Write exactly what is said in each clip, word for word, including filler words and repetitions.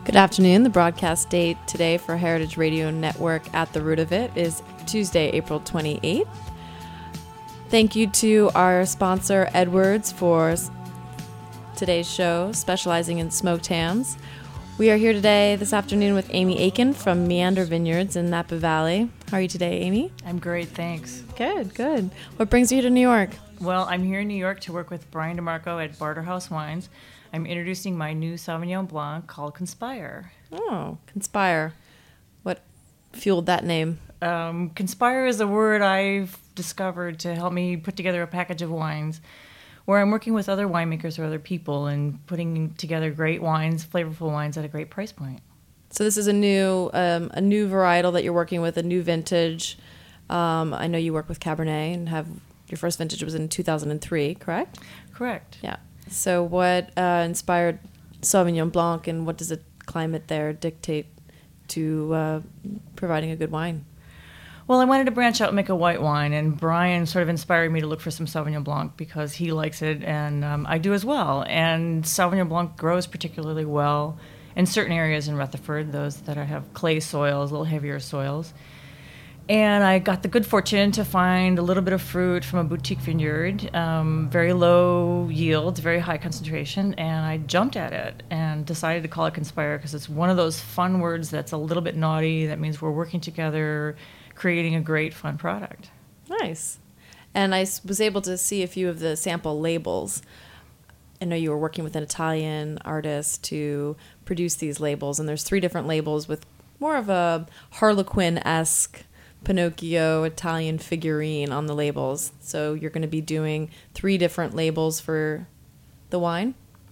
Good afternoon. The broadcast date today for Heritage Radio Network at the Root of It is Tuesday, April twenty-eighth. Thank you to our sponsor, Edwards, for today's show, specializing in smoked hams. We are here today, this afternoon, with Amy Aiken from Meander Vineyards in Napa Valley. How are you today, Amy? I'm great, thanks. Good, good. What brings you to New York? Well, I'm here in New York to work with Brian DeMarco at Barterhouse Wines. I'm introducing my new Sauvignon Blanc called Conspire. Oh, Conspire. What fueled that name? Um, Conspire is a word I've discovered to help me put together a package of wines where I'm working with other winemakers or other people and putting together great wines, flavorful wines at a great price point. So this is a new um, a new varietal that you're working with, a new vintage. Um, I know you work with Cabernet and have your first vintage was in two thousand three, correct? Correct. Yeah. So what uh, inspired Sauvignon Blanc, and what does the climate there dictate to uh, providing a good wine? Well, I wanted to branch out and make a white wine, and Brian sort of inspired me to look for some Sauvignon Blanc because he likes it, and um, I do as well. And Sauvignon Blanc grows particularly well in certain areas in Rutherford, those that have clay soils, a little heavier soils. And I got the good fortune to find a little bit of fruit from a boutique vineyard, um, very low yield, very high concentration, and I jumped at it and decided to call it Conspire because it's one of those fun words that's a little bit naughty. That means we're working together, creating a great, fun product. Nice. And I was able to see a few of the sample labels. I know you were working with an Italian artist to produce these labels, and there's three different labels with more of a Harlequin-esque Pinocchio Italian figurine on the labels. So you're going to be doing three different labels for the wine?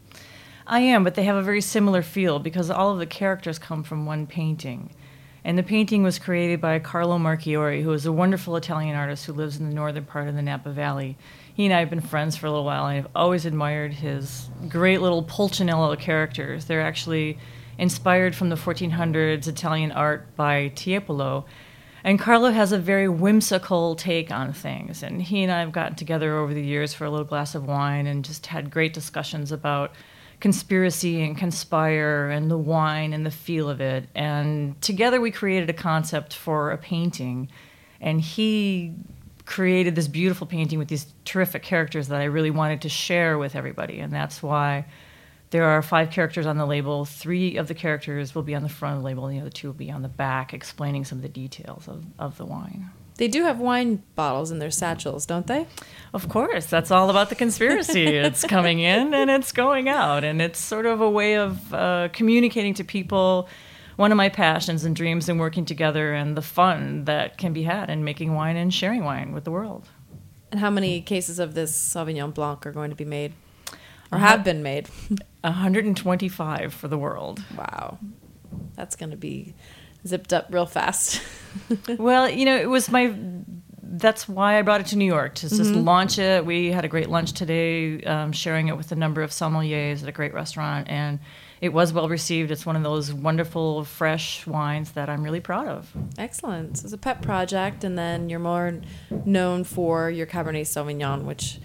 I am, but they have a very similar feel because all of the characters come from one painting. And the painting was created by Carlo Marchiori, who is a wonderful Italian artist who lives in the northern part of the Napa Valley. He and I have been friends for a little while, and I've always admired his great little Pulcinella characters. They're actually inspired from the fourteen hundreds Italian art by Tiepolo. And Carlo has a very whimsical take on things. And he and I have gotten together over the years for a little glass of wine and just had great discussions about conspiracy and conspire and the wine and the feel of it. And together we created a concept for a painting. And he created this beautiful painting with these terrific characters that I really wanted to share with everybody. And that's why there are five characters on the label. Three of the characters will be on the front of the label, and the other two will be on the back, explaining some of the details of, of the wine. They do have wine bottles in their satchels, don't they? Of course. That's all about the conspiracy. It's coming in and it's going out, and it's sort of a way of uh, communicating to people one of my passions and dreams in working together and the fun that can be had in making wine and sharing wine with the world. And how many cases of this Sauvignon Blanc are going to be made? Or have been made? one hundred twenty-five for the world. Wow. That's going to be zipped up real fast. Well, you know, it was my... That's why I brought it to New York, to just mm-hmm. launch it. We had a great lunch today, um, sharing it with a number of sommeliers at a great restaurant, and it was well received. It's one of those wonderful, fresh wines that I'm really proud of. Excellent. So it's a pet project, and then you're more known for your Cabernet Sauvignon, which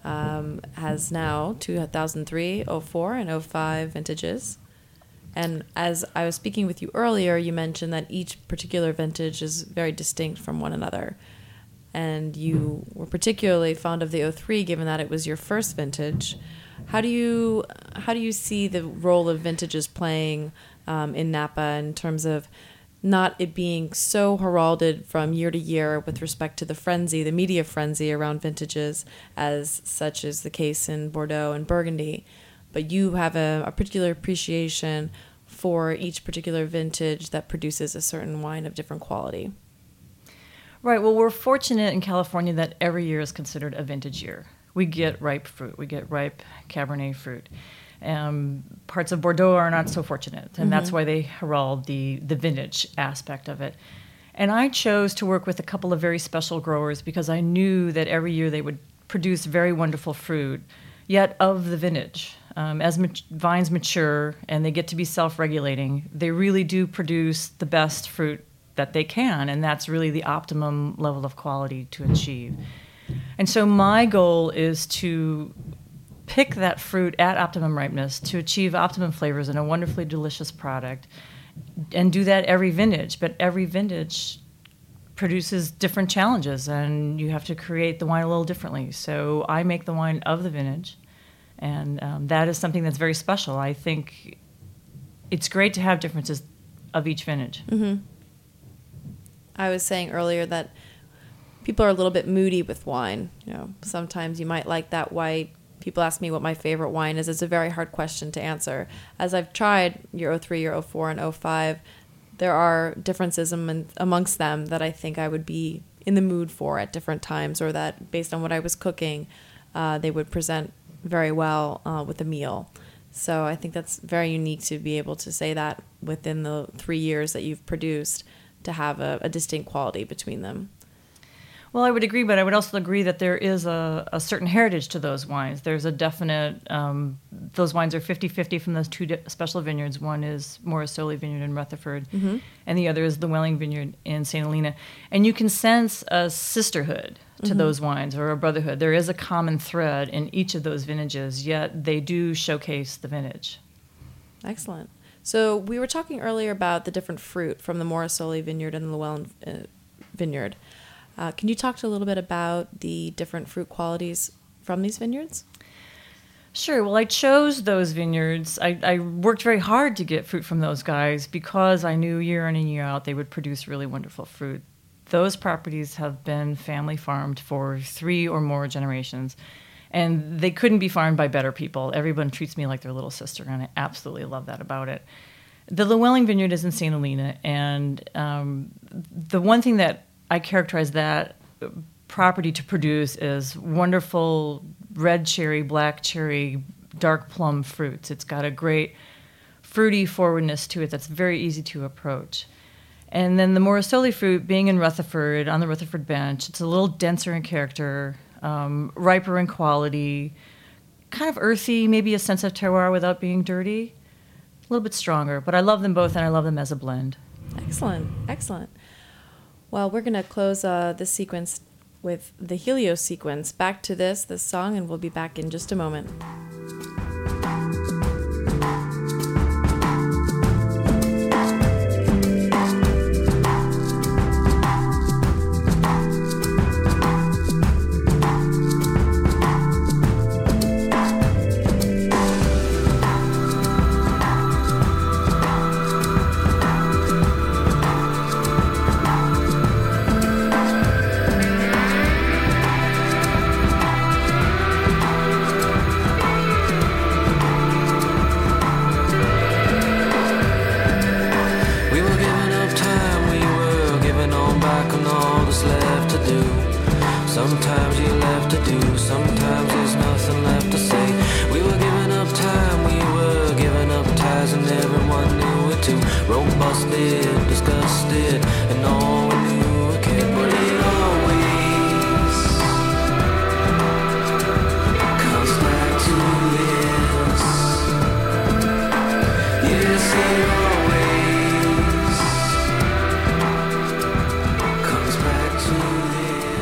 um, has now two thousand three, oh four, and oh five vintages. And as I was speaking with you earlier, you mentioned that each particular vintage is very distinct from one another. And you were particularly fond of the oh three, given that it was your first vintage. How do you how do you see the role of vintages playing um, in Napa in terms of not it being so heralded from year to year with respect to the frenzy, the media frenzy around vintages, as such is the case in Bordeaux and Burgundy, but you have a, a particular appreciation for each particular vintage that produces a certain wine of different quality? Right. Well, we're fortunate in California that every year is considered a vintage year. We get ripe fruit. We get ripe Cabernet fruit. Um, parts of Bordeaux are not so fortunate, and mm-hmm. that's why they herald the, the vintage aspect of it. And I chose to work with a couple of very special growers because I knew that every year they would produce very wonderful fruit, yet of the vintage. Um, as mat- vines mature and they get to be self-regulating, they really do produce the best fruit that they can, and that's really the optimum level of quality to achieve. And so my goal is to pick that fruit at optimum ripeness to achieve optimum flavors in a wonderfully delicious product, and do that every vintage. But every vintage produces different challenges, and you have to create the wine a little differently. So I make the wine of the vintage, and um, that is something that's very special. I think it's great to have differences of each vintage. Mm-hmm. I was saying earlier that people are a little bit moody with wine. You know, sometimes you might like that white. People ask me what my favorite wine is. It's a very hard question to answer. As I've tried your oh three, your oh four, and oh five, there are differences am- amongst them that I think I would be in the mood for at different times, or that based on what I was cooking, uh, they would present very well uh, with a meal. So I think that's very unique to be able to say that within the three years that you've produced, to have a, a distinct quality between them. Well, I would agree, but I would also agree that there is a, a certain heritage to those wines. There's a definite, um, those wines are fifty-fifty from those two di- special vineyards. One is Morrisoli Vineyard in Rutherford, mm-hmm. and the other is the Welling Vineyard in Saint Helena. And you can sense a sisterhood to mm-hmm. those wines, or a brotherhood. There is a common thread in each of those vintages, yet they do showcase the vintage. Excellent. So we were talking earlier about the different fruit from the Morrisoli Vineyard and the Llewellyn uh, Vineyard. Uh, can you talk a little bit about the different fruit qualities from these vineyards? Sure. Well, I chose those vineyards. I, I worked very hard to get fruit from those guys because I knew year in and year out they would produce really wonderful fruit. Those properties have been family farmed for three or more generations, and they couldn't be farmed by better people. Everyone treats me like their little sister, and I absolutely love that about it. The Llewellyn Vineyard is in Saint Helena, and um, the one thing that I characterize that property to produce is wonderful red cherry, black cherry, dark plum fruits. It's got a great fruity forwardness to it that's very easy to approach. And then the Morrisoli fruit, being in Rutherford, on the Rutherford bench, it's a little denser in character, um, riper in quality, kind of earthy, maybe a sense of terroir without being dirty, a little bit stronger. But I love them both, and I love them as a blend. Excellent, excellent. Well, we're going to close uh, this sequence with the Helios sequence. Back to this, this song, and we'll be back in just a moment. Sometimes you left to do, sometimes there's nothing left to say. We were giving up time, we were giving up ties, and everyone knew it too. Robusted, disgusted, and all we knew we cared. But it always comes back to this. Yes, it always comes back to this.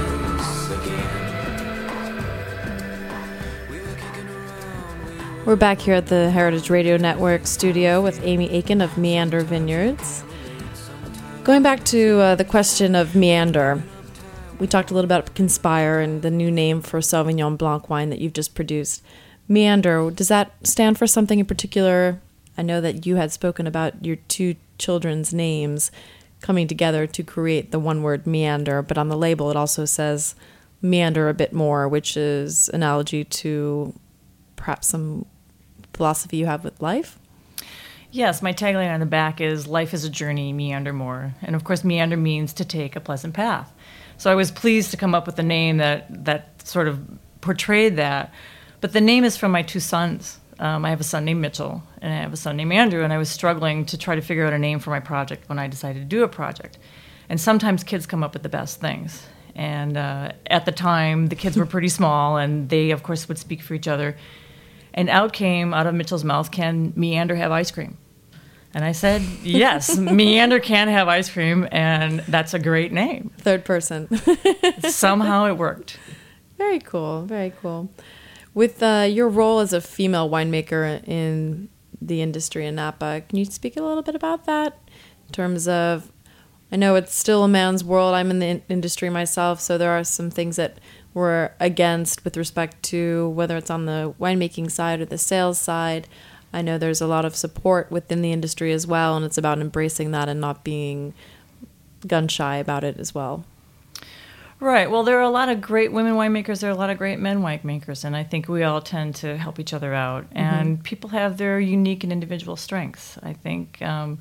We're back here at the Heritage Radio Network studio with Amy Aiken of Meander Vineyards. Going back to uh, the question of Meander, we talked a little about Conspire and the new name for Sauvignon Blanc wine that you've just produced. Meander, does that stand for something in particular? I know that you had spoken about your two children's names coming together to create the one word Meander, but on the label it also says Meander a bit more, which is analogy to perhaps some philosophy you have with life? Yes, my tagline on the back is life is a journey, meander more. And of course, meander means to take a pleasant path. So I was pleased to come up with a name that, that sort of portrayed that. But the name is from my two sons. Um, I have a son named Mitchell, and I have a son named Andrew, and I was struggling to try to figure out a name for my project when I decided to do a project. And sometimes kids come up with the best things. And uh, at the time, the kids were pretty small, and they, of course, would speak for each other. And out came, out of Mitchell's mouth, can Meander have ice cream? And I said, yes, Meander can have ice cream, and that's a great name. Third person. Somehow it worked. Very cool, very cool. With uh, your role as a female winemaker in the industry in Napa, can you speak a little bit about that in terms of, I know it's still a man's world. I'm in the in- industry myself, so there are some things that we're against with respect to whether it's on the winemaking side or the sales side. I know there's a lot of support within the industry as well, and it's about embracing that and not being gun shy about it as well. Right. Well, there are a lot of great women winemakers. There are a lot of great men winemakers, and I think we all tend to help each other out. Mm-hmm. And people have their unique and individual strengths. I think um,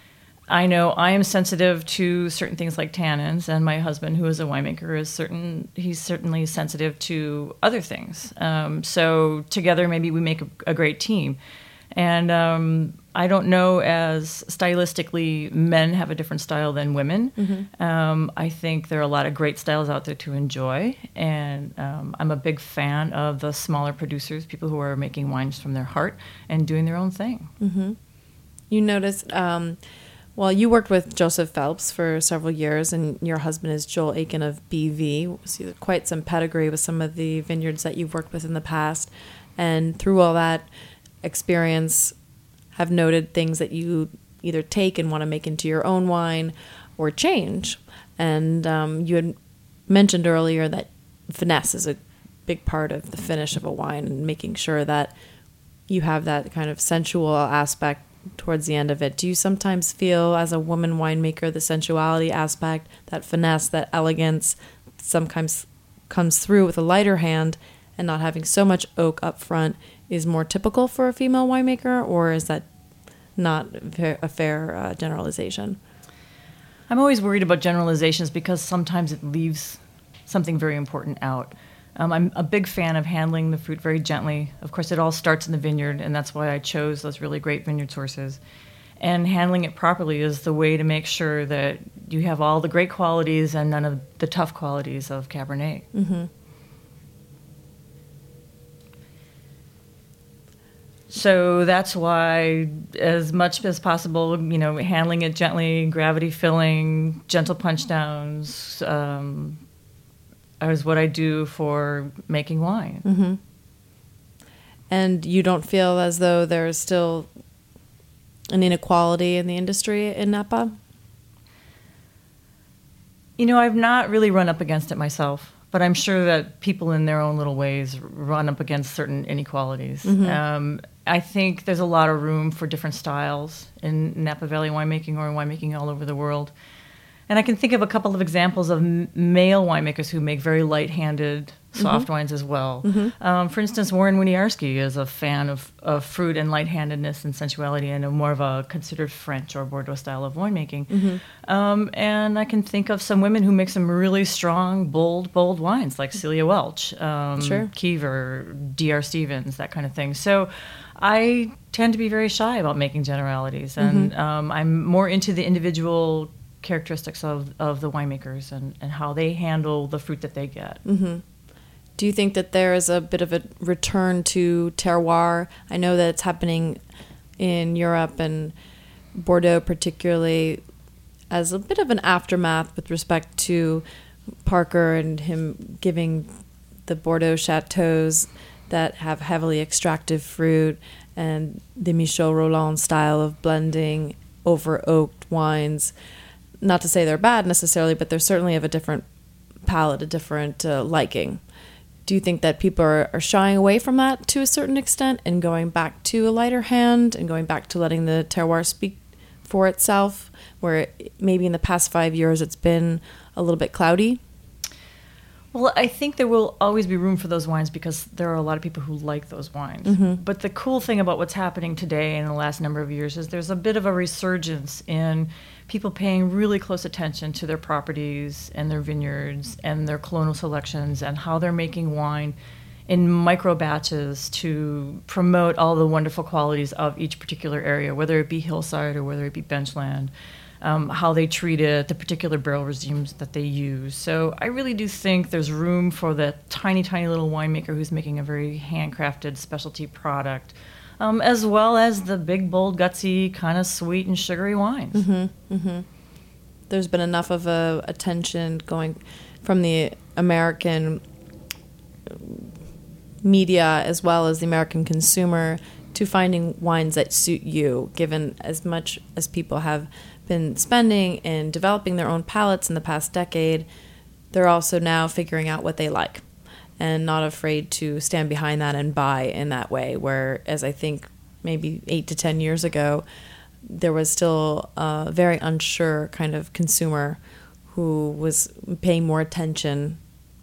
I know I am sensitive to certain things like tannins, and my husband, who is a winemaker, is certain. He's certainly sensitive to other things. Um, so together, maybe we make a, a great team. And um, I don't know, as stylistically, men have a different style than women. Mm-hmm. Um, I think there are a lot of great styles out there to enjoy. And um, I'm a big fan of the smaller producers, people who are making wines from their heart and doing their own thing. Mm-hmm. You noticed, um, well, you worked with Joseph Phelps for several years, and your husband is Joel Aiken of B V. So you have quite some pedigree with some of the vineyards that you've worked with in the past. And through all that experience, have noted things that you either take and want to make into your own wine or change. And um, you had mentioned earlier that finesse is a big part of the finish of a wine, and making sure that you have that kind of sensual aspect towards the end of it. Do you sometimes feel, as a woman winemaker, the sensuality aspect, that finesse, that elegance sometimes comes through with a lighter hand, and not having so much oak up front is more typical for a female winemaker, or is that not a fair uh, generalization? I'm always worried about generalizations because sometimes it leaves something very important out. Um, I'm a big fan of handling the fruit very gently. Of course, it all starts in the vineyard, and that's why I chose those really great vineyard sources. And handling it properly is the way to make sure that you have all the great qualities and none of the tough qualities of Cabernet. Mm-hmm. So that's why, as much as possible, you know, handling it gently, gravity filling, gentle punch downs, um, is what I do for making wine. Mm-hmm. And you don't feel as though there's still an inequality in the industry in Napa? You know, I've not really run up against it myself, but I'm sure that people in their own little ways run up against certain inequalities. Mm-hmm. Um, I think there's a lot of room for different styles in Napa Valley winemaking or winemaking all over the world. And I can think of a couple of examples of m- male winemakers who make very light-handed, soft mm-hmm. wines as well. Mm-hmm. Um, for instance, Warren Winiarski is a fan of, of fruit and light-handedness and sensuality, and a more of a considered French or Bordeaux style of winemaking. Mm-hmm. Um, and I can think of some women who make some really strong, bold, bold wines, like Celia Welch, um, sure. Kiever, D R Stevens, that kind of thing. So I tend to be very shy about making generalities, and mm-hmm. um, I'm more into the individual characteristics of, of the winemakers and, and how they handle the fruit that they get. Mm-hmm. Do you think that there is a bit of a return to terroir? I know that it's happening in Europe and Bordeaux particularly as a bit of an aftermath with respect to Parker and him giving the Bordeaux chateaus that have heavily extractive fruit and the Michel Rolland style of blending over oaked wines. Not to say they're bad necessarily, but they're certainly of a different palate, a different uh, liking. Do you think that people are, are shying away from that to a certain extent and going back to a lighter hand and going back to letting the terroir speak for itself, where it, maybe in the past five years it's been a little bit cloudy? Well, I think there will always be room for those wines because there are a lot of people who like those wines. Mm-hmm. But the cool thing about what's happening today in the last number of years is there's a bit of a resurgence in people paying really close attention to their properties and their vineyards and their colonial selections and how they're making wine in micro batches to promote all the wonderful qualities of each particular area, whether it be hillside or whether it be benchland. Um, how they treat it, the particular barrel regimes that they use. So I really do think there's room for the tiny, tiny little winemaker who's making a very handcrafted specialty product, um, as well as the big, bold, gutsy, kind of sweet and sugary wines. Mm-hmm, mm-hmm. There's been enough of a attention going from the American media as well as the American consumer to finding wines that suit you, given as much as people have been spending in developing their own palates in the past decade, they're also now figuring out what they like and not afraid to stand behind that and buy in that way, whereas I think maybe eight to ten years ago, there was still a very unsure kind of consumer who was paying more attention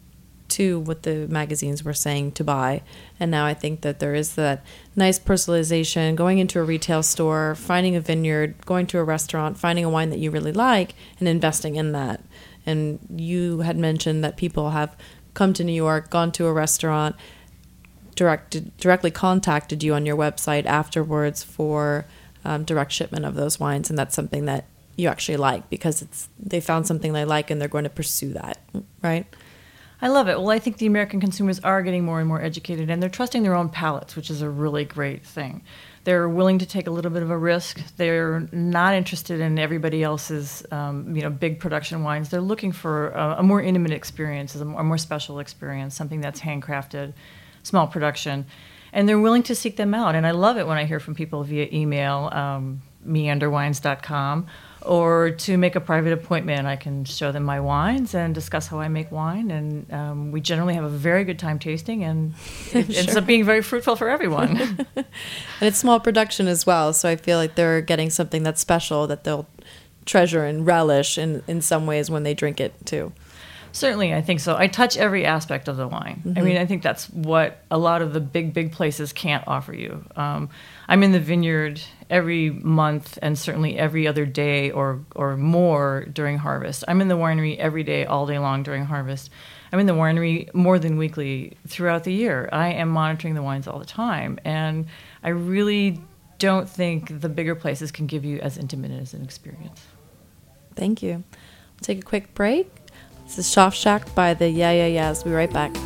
to what the magazines were saying to buy. And now I think that there is that nice personalization, going into a retail store, finding a vineyard, going to a restaurant, finding a wine that you really like, and investing in that. And you had mentioned that people have come to New York, gone to a restaurant, directed, directly contacted you on your website afterwards for um, direct shipment of those wines. And that's something that you actually like because it's they found something they like and they're going to pursue that, right? I love it. Well, I think the American consumers are getting more and more educated, and they're trusting their own palates, which is a really great thing. They're willing to take a little bit of a risk. They're not interested in everybody else's, um, you know, big production wines. They're looking for a, a more intimate experience, a more, a more special experience, something that's handcrafted, small production, and they're willing to seek them out. And I love it when I hear from people via email, um, meander wines dot com, or to make a private appointment. I can show them my wines and discuss how I make wine, and um, we generally have a very good time tasting, and it sure. ends up being very fruitful for everyone. And it's small production as well, so I feel like they're getting something that's special that they'll treasure and relish in, in some ways when they drink it too. Certainly, I think so. I touch every aspect of the wine. Mm-hmm. I mean, I think that's what a lot of the big, big places can't offer you. Um, I'm in the vineyard every month and certainly every other day or or more during harvest. I'm in the winery every day, all day long during harvest. I'm in the winery more than weekly throughout the year. I am monitoring the wines all the time, and I really don't think the bigger places can give you as intimate as an experience. Thank you. We'll take a quick break. This is Schaff Shack by the Yeah Yeah Yeahs. We'll be right back.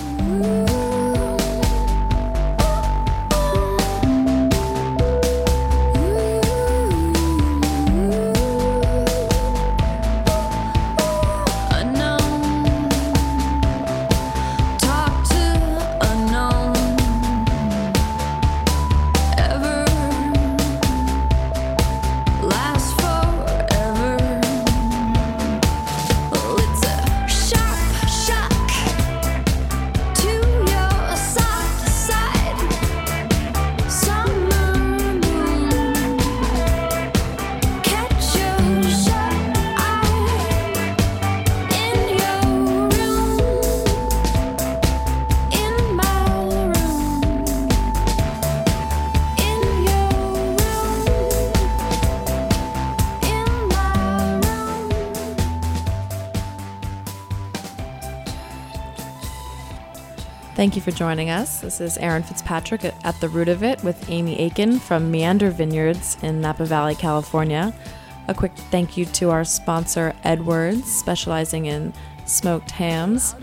Thank you for joining us. This is Erin Fitzpatrick at, at The Root of It with Amy Aiken from Meander Vineyards in Napa Valley, California. A quick thank you to our sponsor, Edwards, specializing in smoked hams.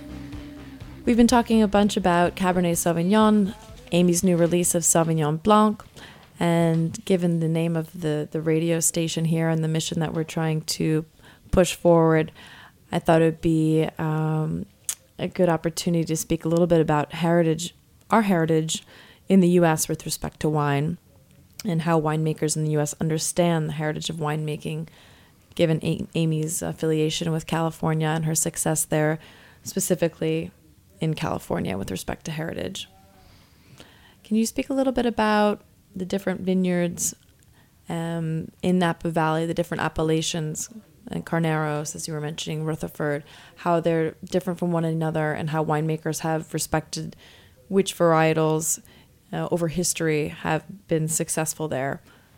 We've been talking a bunch about Cabernet Sauvignon, Amy's new release of Sauvignon Blanc, and given the name of the, the radio station here and the mission that we're trying to push forward, I thought it would be um, a good opportunity to speak a little bit about heritage, our heritage in the U S with respect to wine, and how winemakers in the U S understand the heritage of winemaking, given a- Amy's affiliation with California and her success there, specifically in California with respect to heritage. Can you speak a little bit about the different vineyards um, in Napa Valley, the different appellations, and Carneros, as you were mentioning, Rutherford, how they're different from one another and how winemakers have respected which varietals uh, over history have been successful there?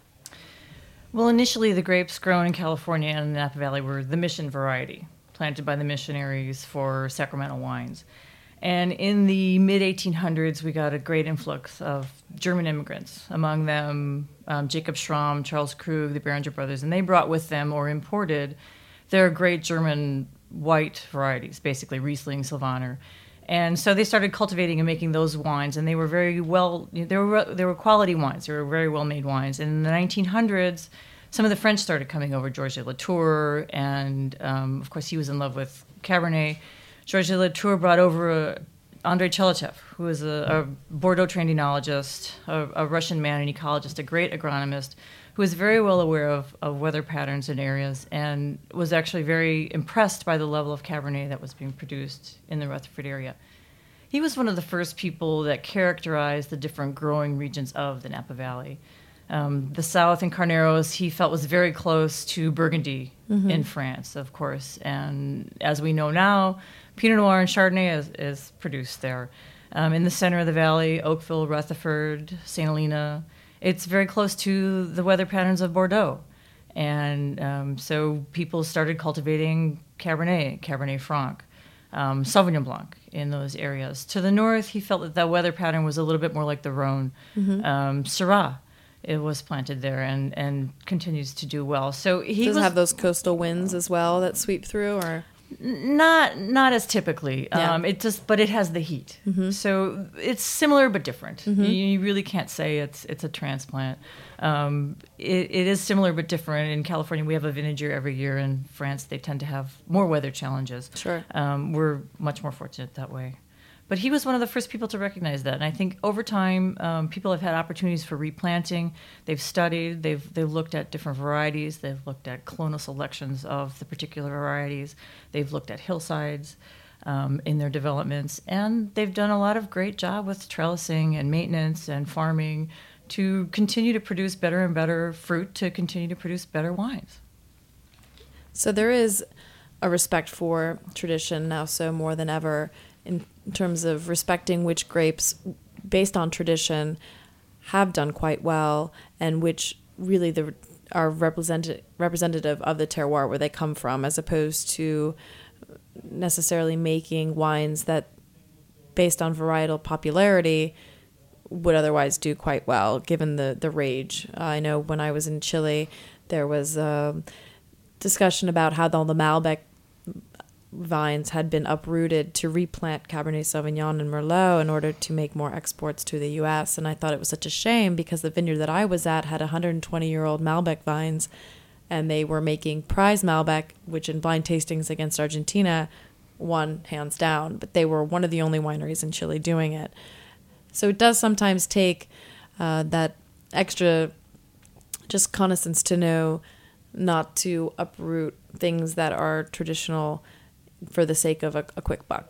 Well, initially the grapes grown in California and the Napa Valley were the Mission variety, planted by the missionaries for Sacramento wines. And in the mid eighteen hundreds, we got a great influx of German immigrants, among them um, Jacob Schramm, Charles Krug, the Beringer brothers, and they brought with them or imported their great German white varieties, basically Riesling, Sylvaner. And so they started cultivating and making those wines, and they were very well, they were they were quality wines. They were very well-made wines. And in the nineteen hundreds, some of the French started coming over, Georges de Latour, and um, of course he was in love with Cabernet. Georges de Latour brought over a Andrei Chelychev, who is a, a Bordeaux-trained enologist, a, a Russian man, an ecologist, a great agronomist, who is very well aware of, of weather patterns in areas and was actually very impressed by the level of Cabernet that was being produced in the Rutherford area. He was one of the first people that characterized the different growing regions of the Napa Valley. Um, the south in Carneros, he felt was very close to Burgundy mm-hmm. in France, of course. And as we know now, Pinot Noir and Chardonnay is, is produced there. Um, in the center of the valley, Oakville, Rutherford, Saint Helena, it's very close to the weather patterns of Bordeaux. And um, so people started cultivating Cabernet, Cabernet Franc, um, Sauvignon Blanc in those areas. To the north, he felt that that weather pattern was a little bit more like the Rhone. Mm-hmm. Um, Syrah, it was planted there and, and continues to do well. So he Does was, it have those coastal winds as well that sweep through, or not not as typically. Yeah. Um, it just but it has the heat. Mm-hmm. So it's similar but different. Mm-hmm. You, you really can't say it's it's a transplant. Um, it, it is similar but different. In California, we have a vintage year every year. In France, they tend to have more weather challenges. Sure. Um, we're much more fortunate that way. But he was one of the first people to recognize that. And I think over time, um, people have had opportunities for replanting. They've studied, they've, they've looked at different varieties, they've looked at clonal selections of the particular varieties, they've looked at hillsides um, in their developments, and they've done a lot of great job with trellising and maintenance and farming to continue to produce better and better fruit, to continue to produce better wines. So there is a respect for tradition now, so more than ever, in terms of respecting which grapes, based on tradition, have done quite well, and which really the, are represented, representative of the terroir where they come from, as opposed to necessarily making wines that, based on varietal popularity, would otherwise do quite well, given the, the rage. Uh, I know when I was in Chile, there was a discussion about how all the Malbec vines had been uprooted to replant Cabernet Sauvignon and Merlot in order to make more exports to the U S. And I thought it was such a shame because the vineyard that I was at had one hundred twenty-year-old Malbec vines, and they were making prize Malbec, which in blind tastings against Argentina won hands down. But they were one of the only wineries in Chile doing it. So it does sometimes take uh, that extra just connaissance to know not to uproot things that are traditional for the sake of a, a quick buck.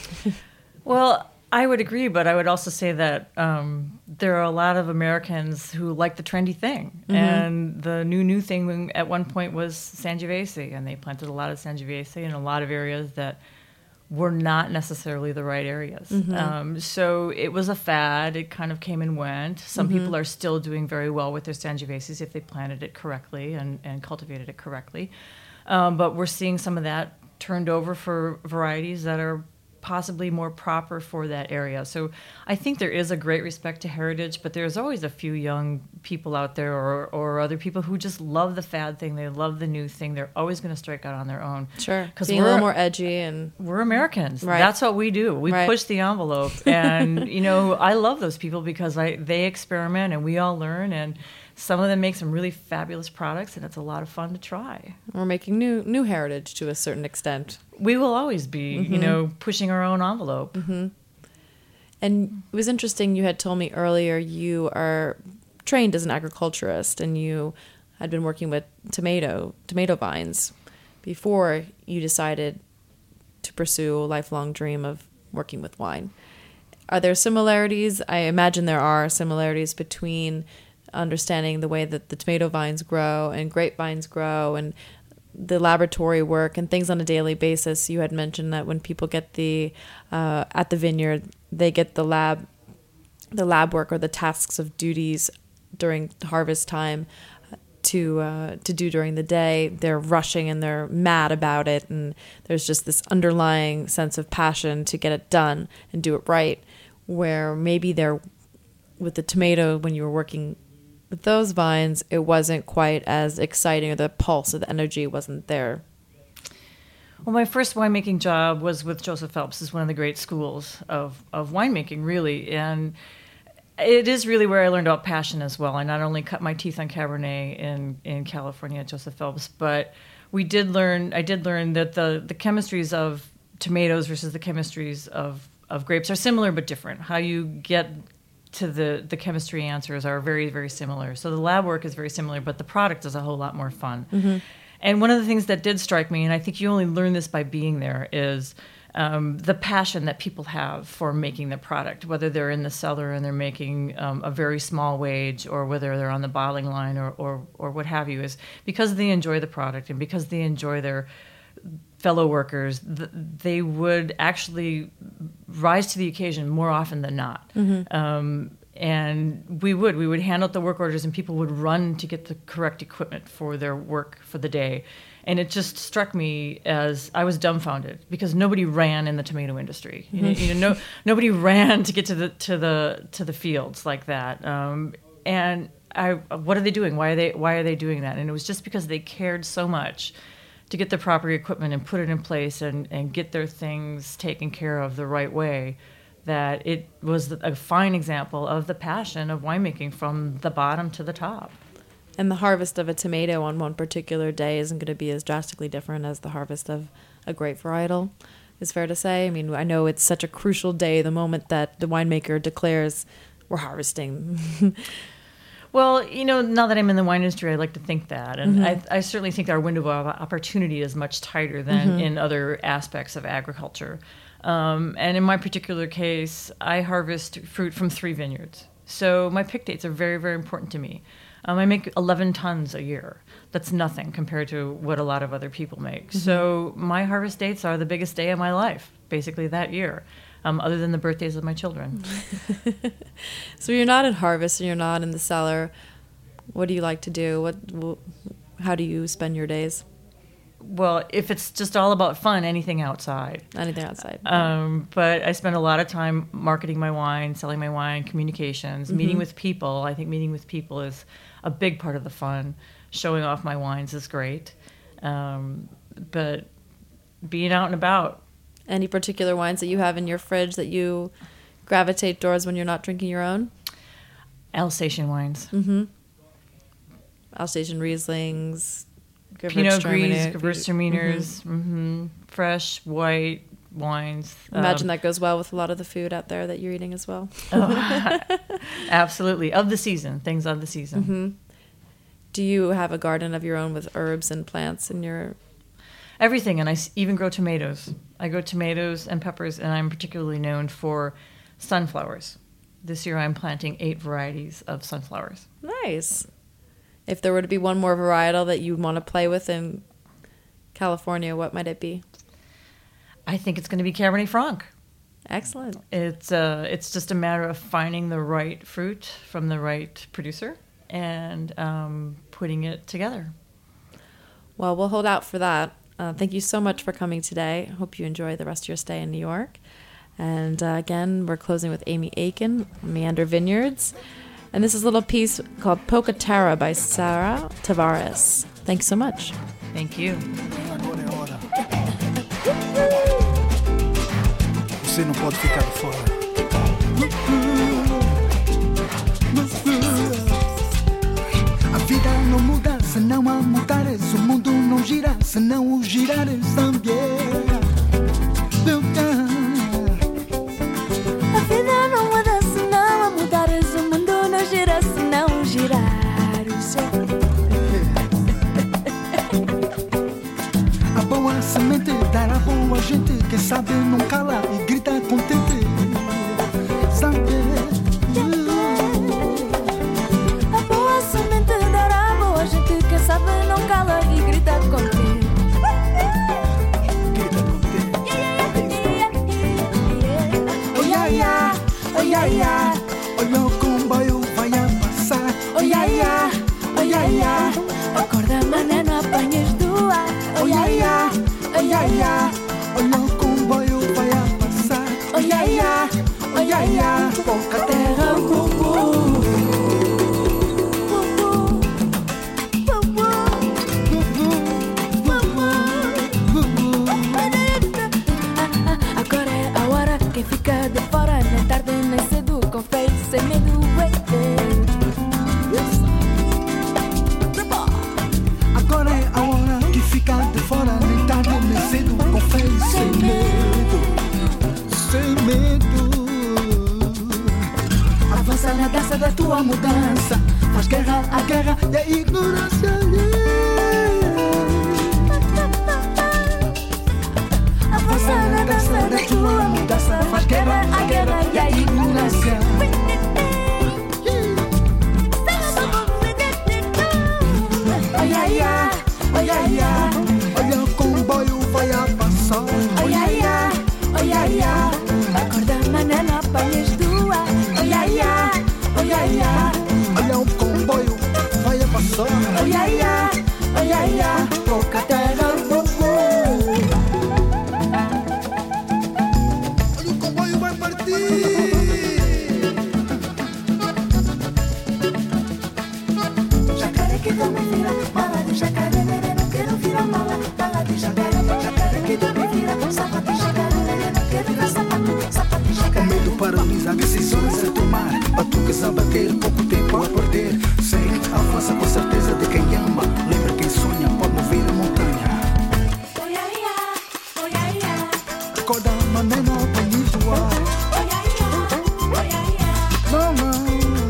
Well, I would agree, but I would also say that um, there are a lot of Americans who like the trendy thing. Mm-hmm. And the new, new thing at one point was Sangiovese, and they planted a lot of Sangiovese in a lot of areas that were not necessarily the right areas. Mm-hmm. Um, so it was a fad. It kind of came and went. Some mm-hmm. people are still doing very well with their Sangioveses if they planted it correctly and, and cultivated it correctly. Um, but we're seeing some of that turned over for varieties that are possibly more proper for that area. So I think there is a great respect to heritage, but there's always a few young people out there or, or other people who just love the fad thing. They love the new thing. They're always going to strike out on their own. Sure. Because we're a little more edgy and we're Americans. Right. That's what we do. We right. push the envelope. And, you know, I love those people because I they experiment and we all learn, and some of them make some really fabulous products, and it's a lot of fun to try. We're making new new heritage to a certain extent. We will always be, mm-hmm. you know, pushing our own envelope. Mm-hmm. And it was interesting, you had told me earlier you are trained as an agriculturist, and you had been working with tomato tomato vines before you decided to pursue a lifelong dream of working with wine. Are there similarities? I imagine there are similarities between understanding the way that the tomato vines grow and grapevines grow and the laboratory work and things on a daily basis. You had mentioned that when people get the uh, at the vineyard, they get the lab the lab work or the tasks of duties during harvest time to uh, to do during the day. They're rushing and they're mad about it, and there's just this underlying sense of passion to get it done and do it right, where maybe they're with the tomato, when you were working with those vines, it wasn't quite as exciting, or the pulse of the energy wasn't there. Well, my first winemaking job was with Joseph Phelps. It's one of the great schools of, of winemaking, really. And it is really where I learned about passion as well. I not only cut my teeth on Cabernet in, in California at Joseph Phelps, but we did learn, I did learn that the, the chemistries of tomatoes versus the chemistries of of grapes are similar but different. How you get to the, the chemistry answers are very, very similar. So the lab work is very similar, but the product is a whole lot more fun. Mm-hmm. And one of the things that did strike me, and I think you only learn this by being there, is um, the passion that people have for making the product, whether they're in the cellar and they're making um, a very small wage, or whether they're on the bottling line, or, or, or what have you, is because they enjoy the product and because they enjoy their fellow workers, th- they would actually rise to the occasion more often than not. Mm-hmm. Um, and we would. We would hand out the work orders, and people would run to get the correct equipment for their work for the day. And it just struck me as I was dumbfounded, because nobody ran in the tomato industry. Mm-hmm. You know, you know, no, nobody ran to get to the to the to the fields like that. Um, and I, what are they doing? Why are they Why are they doing that? And it was just because they cared so much to get the proper equipment and put it in place and, and get their things taken care of the right way, that it was a fine example of the passion of winemaking from the bottom to the top. And the harvest of a tomato on one particular day isn't going to be as drastically different as the harvest of a grape varietal, is fair to say. I mean, I know it's such a crucial day, the moment that the winemaker declares we're harvesting. Well, you know, now that I'm in the wine industry, I like to think that. And Mm-hmm. I, I certainly think our window of opportunity is much tighter than Mm-hmm. in other aspects of agriculture. Um, and in my particular case, I harvest fruit from three vineyards. So my pick dates are very, very important to me. Um, I make eleven tons a year. That's nothing compared to what a lot of other people make. Mm-hmm. So my harvest dates are the biggest day of my life, basically that year. Um, other than the birthdays of my children. So you're not at harvest and you're not in the cellar. What do you like to do? What, wh- how do you spend your days? Well, if it's just all about fun, anything outside. Anything outside? Um, but I spend a lot of time marketing my wine, selling my wine, communications, Mm-hmm. meeting with people. I think meeting with people is a big part of the fun. Showing off my wines is great. Um, but being out and about. Any particular wines that you have in your fridge that you gravitate towards when you're not drinking your own? Alsatian wines. Mm-hmm. Alsatian Rieslings, Pinot Gris, Gewürztraminer. Gewürztraminers, mm-hmm. fresh, white wines. Imagine Um, that goes well with a lot of the food out there that you're eating as well. oh, absolutely. Of the season, things of the season. Mm-hmm. Do you have a garden of your own with herbs and plants in your... Everything, and I s- even grow tomatoes. I grow tomatoes and peppers, and I'm particularly known for sunflowers. This year I'm planting eight varieties of sunflowers. Nice. If there were to be one more varietal that you'd want to play with in California, what might it be? I think it's going to be Cabernet Franc. Excellent. It's uh, it's just a matter of finding the right fruit from the right producer and um, putting it together. Well, we'll hold out for that. Uh, thank you so much for coming today. Hope you enjoy the rest of your stay in New York. And uh, again, we're closing with Amy Aiken, Meander Vineyards. And this is a little piece called Pocatara by Sarah Tavares. Thanks so much. Thank you. Você não pode ficar de fora. A vida não muda se não a mudares. O mundo não gira se não o girares também. A vida não muda se não a mudares. O mundo não gira se não o girares. A boa semente dará boa gente. Quem sabe não cala e grita contente. Sabe? A boa semente dará boa gente. Quem sabe não cala e grita contente. Grita contente. Oi, ai, ai, oi, ai, ai. Olha o comboio vai a passar. Oi, ai, ai, oi, ai, ai. Acorda, mané, não apanhas do ar. Oi, ai, ai, oi, ai, ai. Olha o comboio vai a tua mudança. Faz guerra à guerra e à ignorância. Avança na dança da tua mudança. Faz guerra à guerra e à ignorância. Olha, olha, olha, olha o comboio vai a passar. Olha, olha, olha, acorda, mané, não apanhas tua. Olha, olha, olha, olha o comboio vai a passar. Olha, olha, olha, pouca terra, pouco. Olha o comboio vai partir. Jacaré que também vira mala de jacaré, não quero virar mala. Mala de jacaré, jacaré que também vira sapato de jacaré, não quero virar sapato, sapato de jacaré. O medo paralisa decisões a tomar. Batucas a bater, pouco tempo a perder. Segue, avança com certeza de quem ama. Lembra quem sonha pode mover a montanha. Olha, olha, olha, acorda, mané, não apanhes o ar. Olha, olha, olha, não, não.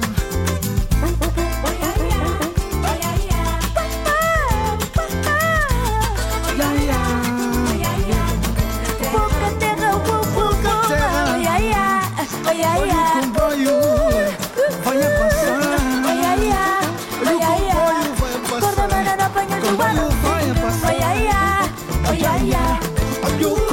Olha o comboio vai a passar. Olha, olha, olha o comboio vai a passar. Acorda, mané, não apanhas o ar. O comboio vai a passar. Olha, olha, olha, olha o